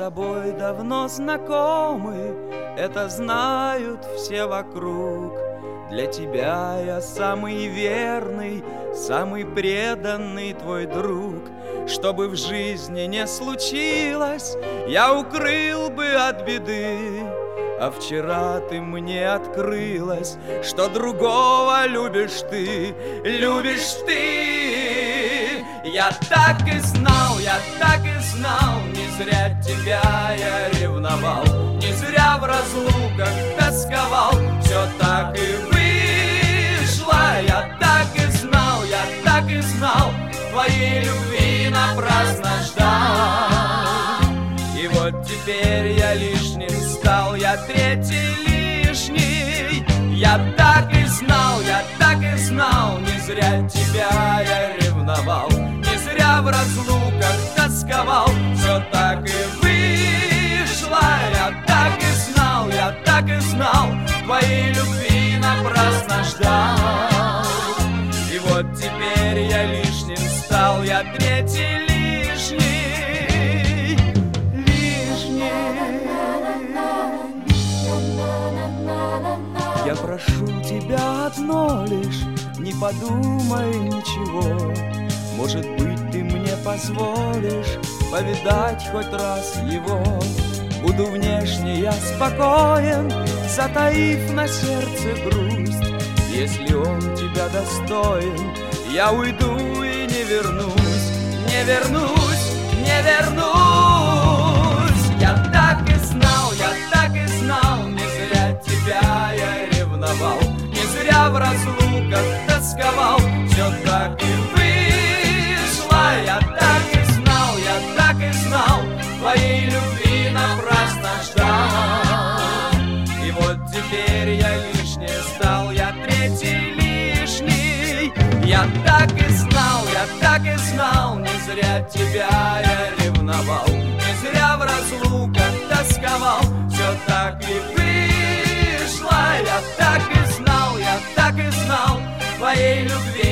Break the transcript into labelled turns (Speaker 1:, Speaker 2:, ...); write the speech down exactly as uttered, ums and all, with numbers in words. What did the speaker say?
Speaker 1: тобой давно знакомы, это знают все вокруг. Для тебя я самый верный, самый преданный твой друг. Что бы в жизни не случилось, я укрыл бы от беды. А вчера ты мне открылась, что другого любишь ты, любишь ты. Я так и знал, я так и знал, не зря тебя я ревновал, не зря в разлуках тосковал, все так и вышло. Я так и знал, я так и знал, твоей любви напрасно ждал. И вот теперь я лишним стал, я третий лишний. Я так и знал, я так и знал, не зря тебя я ревновал, не зря в разлуках тосковал, все так и вышло. Я так и знал, я так и знал, твоей любви напрасно ждал. И вот теперь я лишним стал, я третий лишний, лишний. Я прошу тебя одно лишь, не подумай ничего. Может быть, ты мне позволишь повидать хоть раз его. Буду внешне я спокоен, затаив на сердце грусть. Если он тебя достоин, я уйду и не вернусь, не вернусь, не вернусь. Я так и знал, я так и знал, не зря тебя я ревновал, не зря в разлуках тосковал, все так и вышло. Я так и знал, я так и знал, твоей любви напрасно ждал. И вот теперь я лишний стал, я третий лишний. Я так и знал, я так и знал, не зря тебя я ревновал, не зря в разлуках тосковал, все так и вышло. Я так и знал, я так и знал, твоей любви